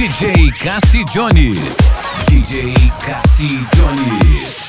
DJ Cassie Jones. DJ Cassie Jones.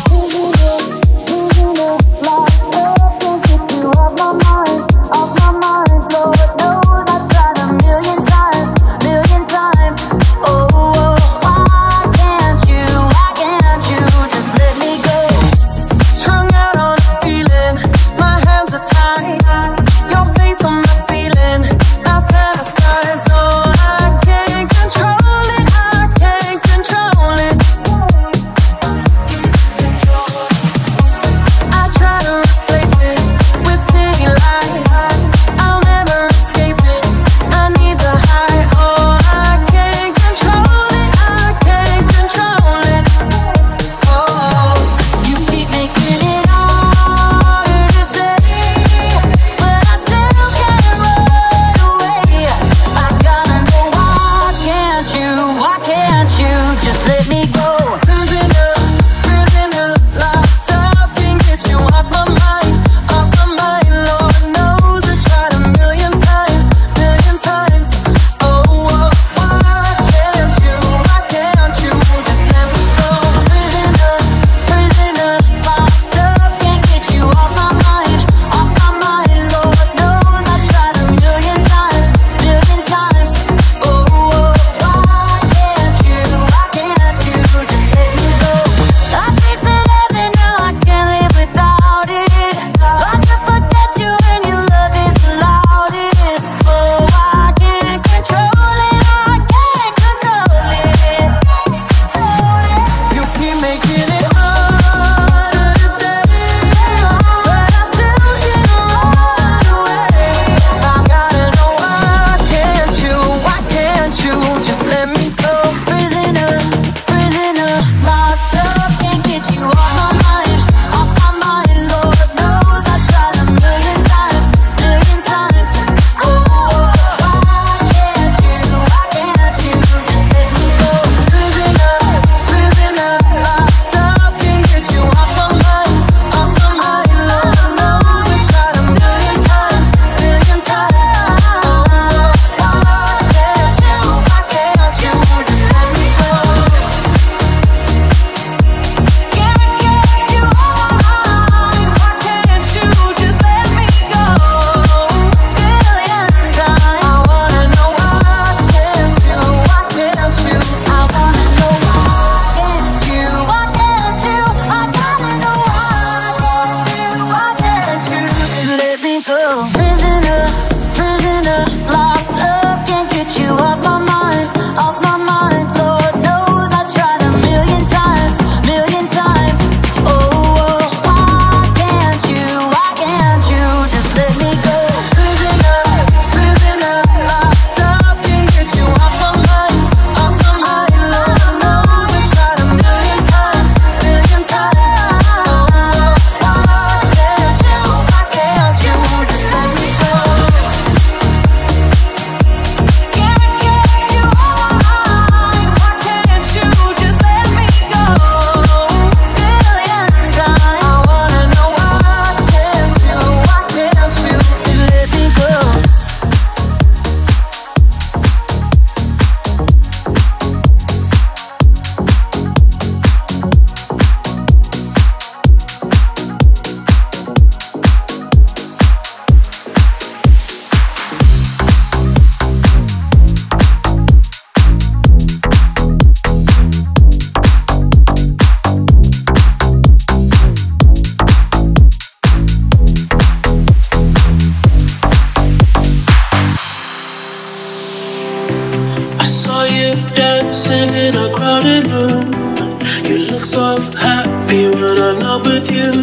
In a crowded room, you look so happy when I'm not with you.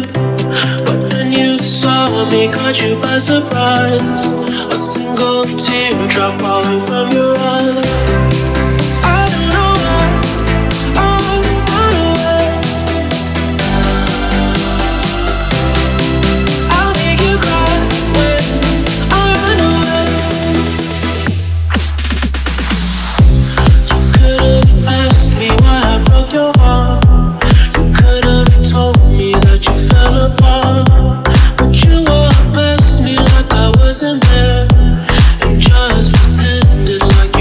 But then you saw me, caught you by surprise. A single teardrop falling from your eye. I don't know why I run away. I'll make you cry when I run away. You could've asked me why I broke your heart. You could've told me that you fell apart. But you all passed me like I wasn't there, and just pretended like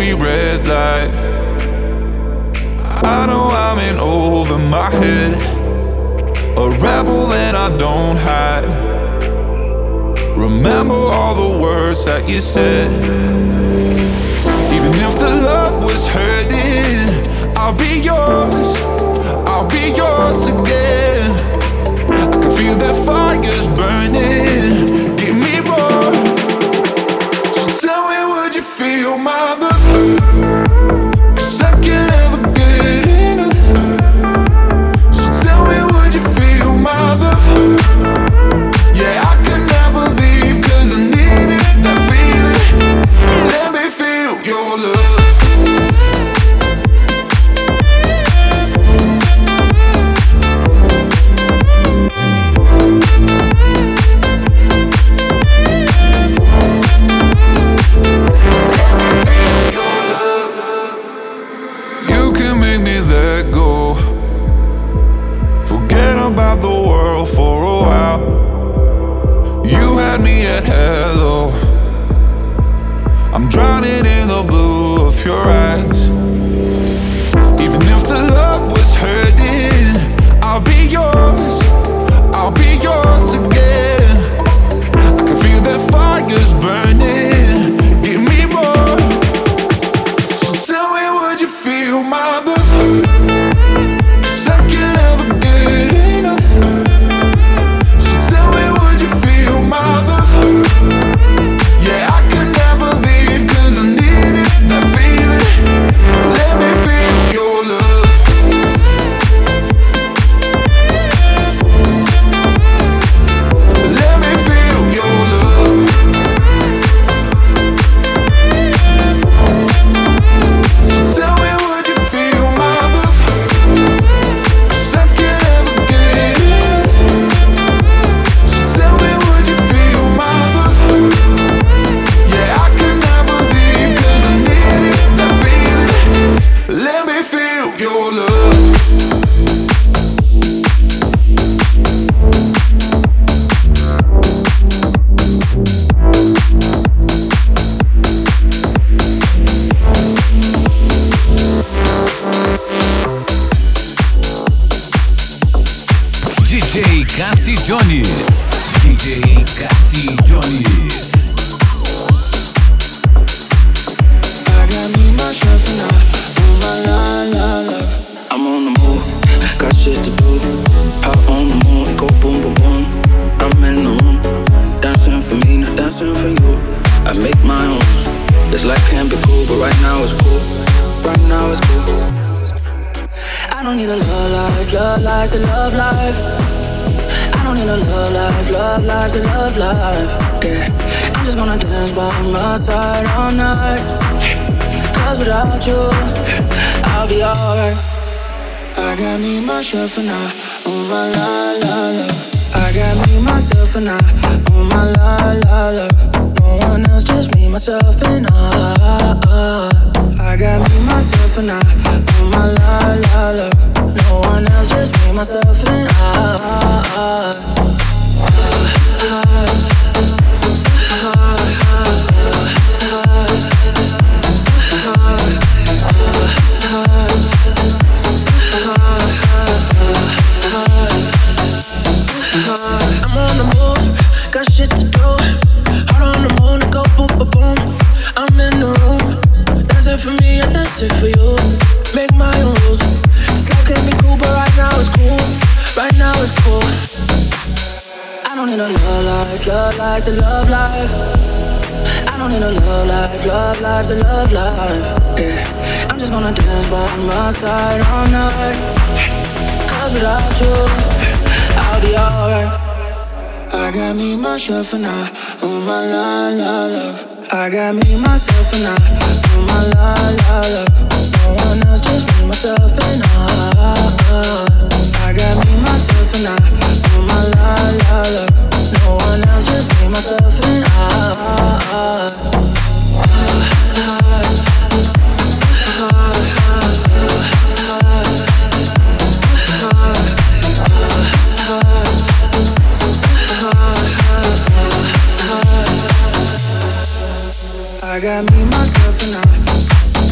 every red light. I know I'm in over my head, a rebel and I don't hide. Remember all the words that you said. Even if the love was hurting, I'll be yours, I'll be yours again. I can feel that fire's burning, give me more. So tell me, would you feel my love? 'Cause I can't ever get enough. So tell me, would you feel my love? Yeah, I can never leave 'cause I need it, that feeling. Let me feel your love. About the world for a while. You had me at hello. I'm drowning in the blue of your eyes. Even if the love was hurting, I'll be yours, I'll be yours again. I can feel that fire's burning, give me more. So tell me, would you feel my love? 'Cause I can't ever get enough. So tell me, would you feel my love? Yeah, I can never leave 'cause I need it, that feeling. Let me feel your love. Let me feel your love. So tell me, would you feel my love? 'Cause I can't ever get enough. So tell me, would you feel my love? Yeah, I can never leave 'cause I need it, that feeling. Let me feel your love. DJ Cassie Jones. DJ Cassie Jones. I got me, myself, and I. Oh my love. I'm on the move, got shit to do. Out on the moon, it go boom, boom, boom. I'm in the room, dancing for me, not dancing for you. I make my own. This life can be cool, but right now it's cool. Right now it's cool. I don't need a love life to love life. I don't need a love life to love life. Yeah, I'm just gonna dance by my side all night. 'Cause without you, I'll be alright. I got me, myself, and I. Oh my love. I got me, myself, and I. Oh my love. No one else, just me, myself, and I. I got me, myself, and I. Oh my love. No one else, just me, myself, and I. I'm on the move, got shit to do. Hard on the moon and go boom, boom, boom. I'm in the room, dancing for me and dancing for you. Make my own rules. This life can be cool, but right now it's cool. Right now it's cool. I don't need a love life to love life. I don't need a love life to love life. Yeah, I'm just gonna dance by my side all night. 'Cause without you, I'll be alright. I got me, myself, and I. Oh my love. I got me, myself, and I. Oh my love. No one else, just me, myself, and I. I got me, myself, and I. Oh my love. No one else, just me, myself, and I. I got me, myself, and I.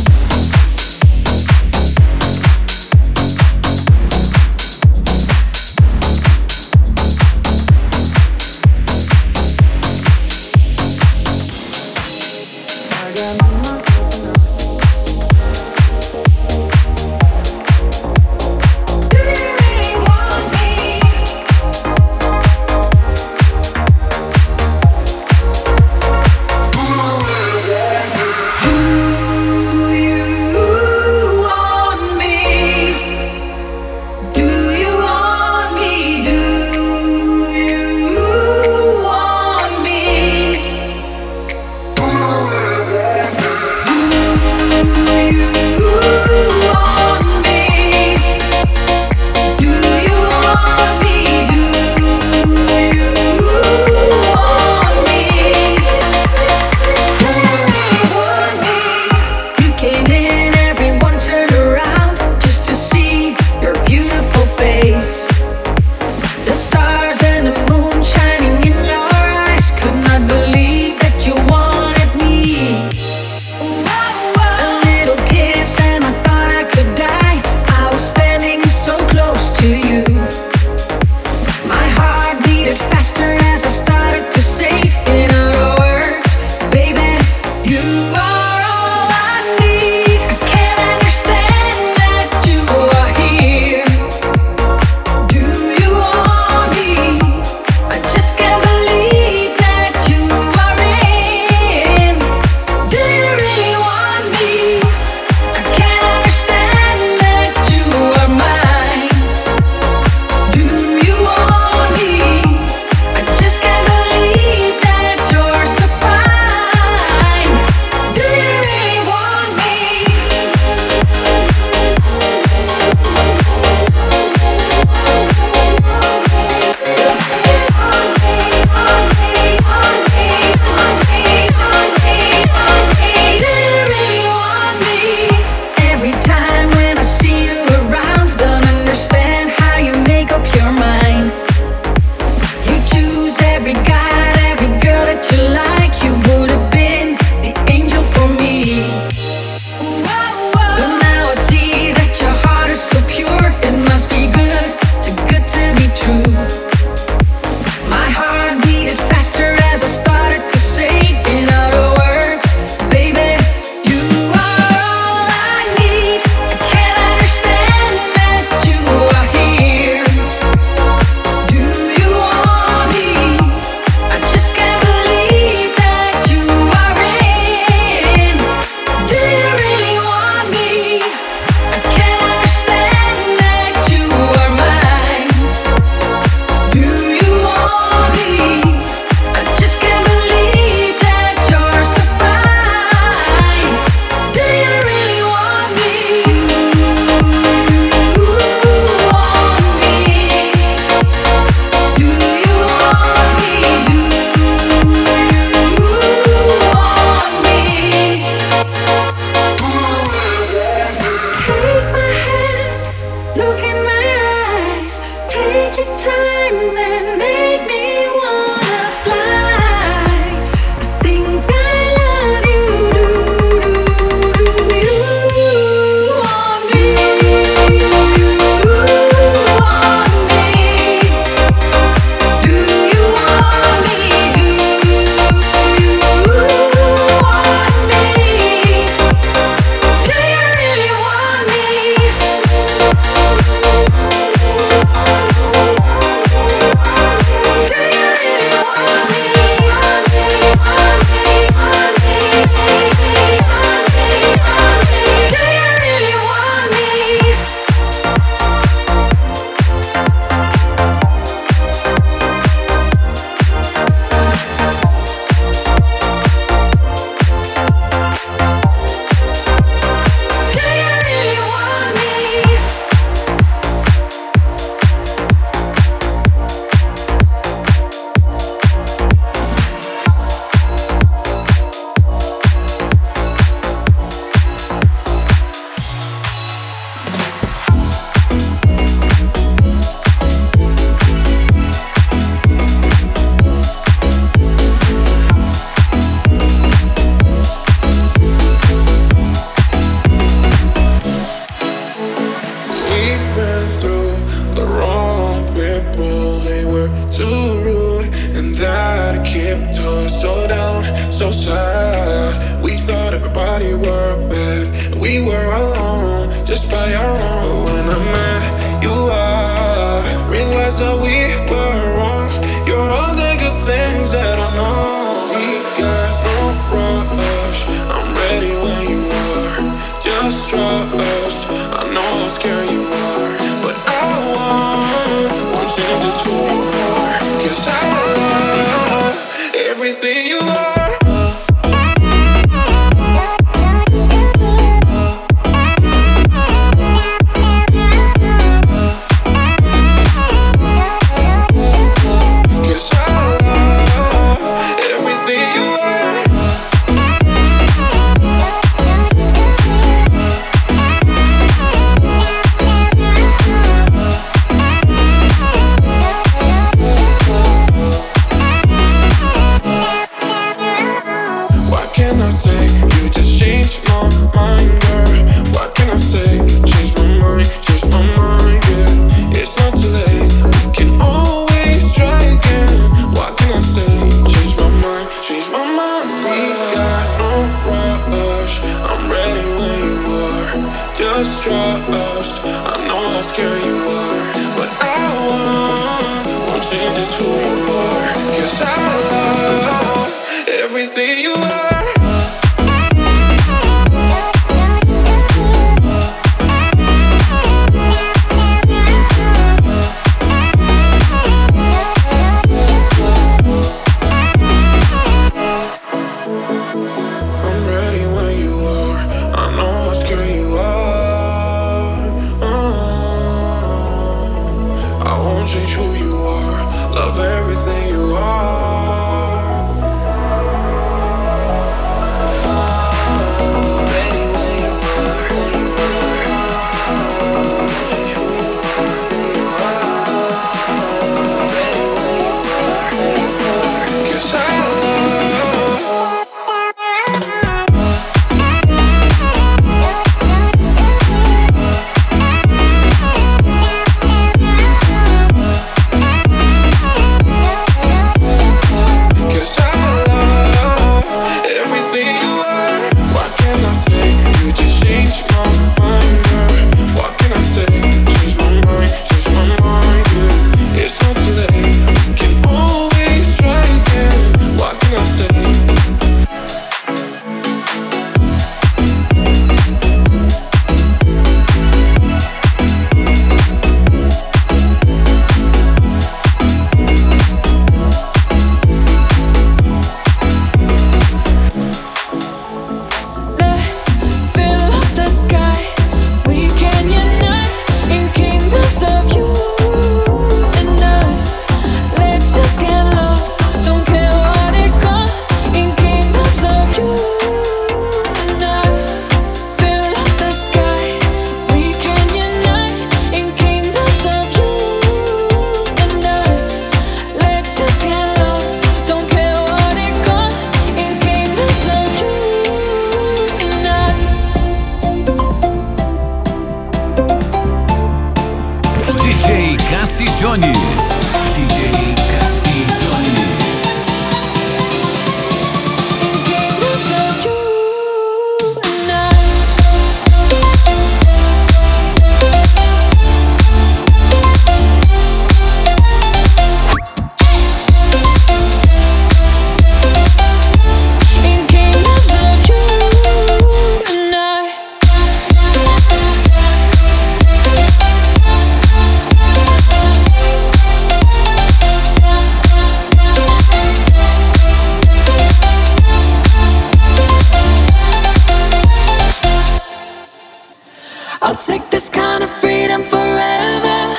us that we were wrong. You're all the good things that I know. We got no rush. I'm ready when you are. Just trust. I know how scared you are, but I won't change just who you are. 'Cause I love everything you are. I'll take this kind of freedom forever.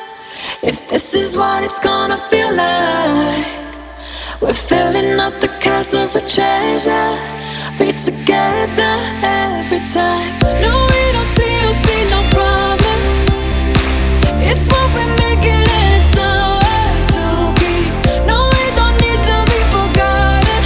If this is what it's gonna feel like, we're filling up the castles with treasure. Be together every time. No, we don't see no problems. It's what we make it and it's ours to keep. No, we don't need to be forgotten.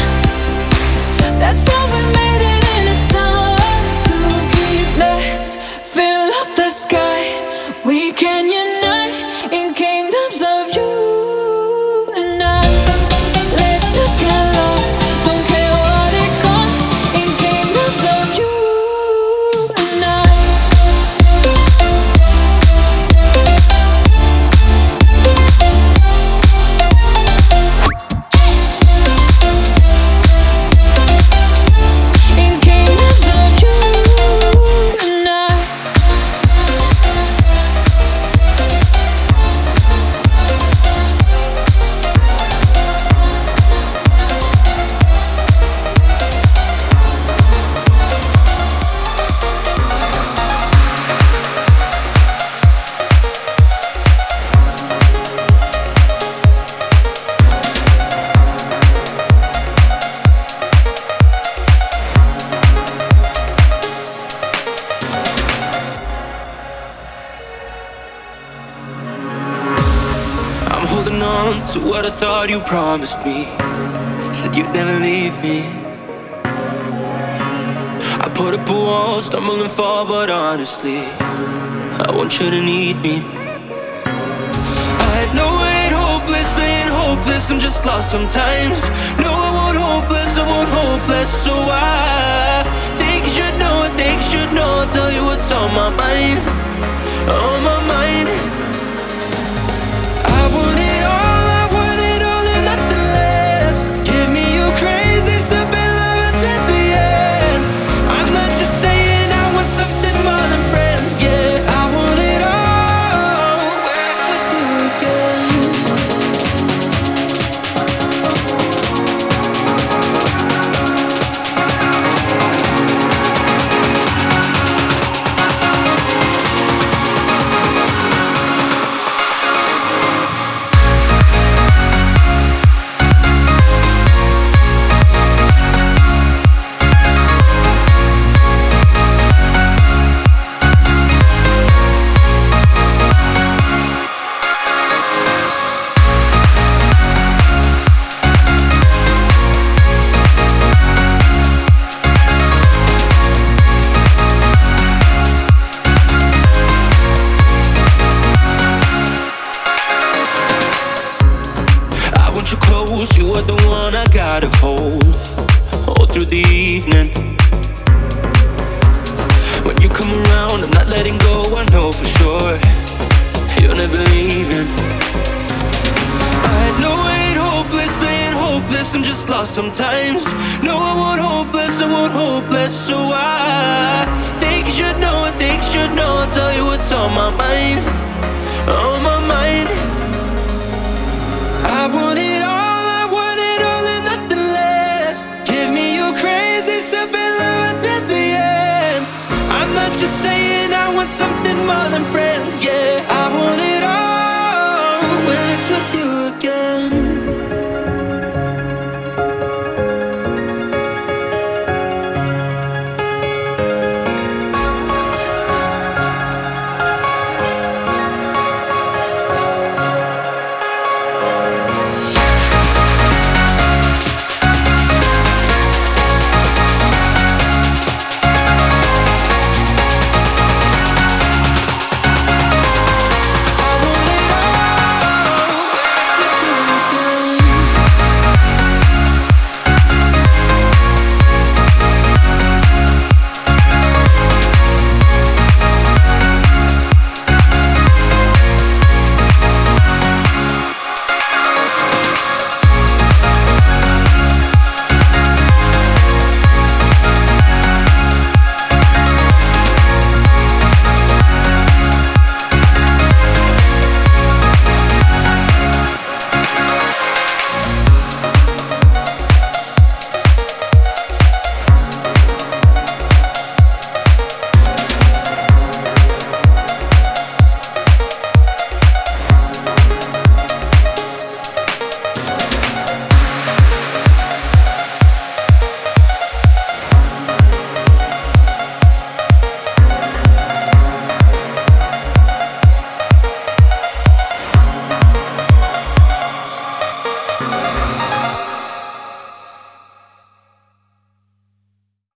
That's how we made it and it's ours to keep. Let's fill up the sky. We can unite in kingdoms of you and I. Let's just get lost. Don't care what it costs in kingdoms of you and I. So what I thought you promised me, said you'd never leave me. I put up a wall, stumble and fall, but honestly, I want you to need me. I had no weight, hopeless, ain't hopeless, I'm just lost sometimes. No, I won't hopeless, I won't hopeless. So I think you should know, I think you should know. I'll tell you what's on my mind, on my mind. I want it all and nothing less. Give me your crazy stuff and love until the end. I'm not just saying I want something more than friends. Yeah, I want it all. With you again. You are the one I gotta hold all through the evening. When you come around, I'm not letting go, I know for sure you're never leaving. I had no weight, hopeless, ain't hopeless, I'm just lost sometimes. No, I won't hopeless, I won't hopeless. So I think you should know, I think you should know. I'll tell you what's on my mind, on my mind. I want it all and nothing less. Give me your crazy stuff and love until the end. I'm not just saying I want something more than friends. Yeah, I want it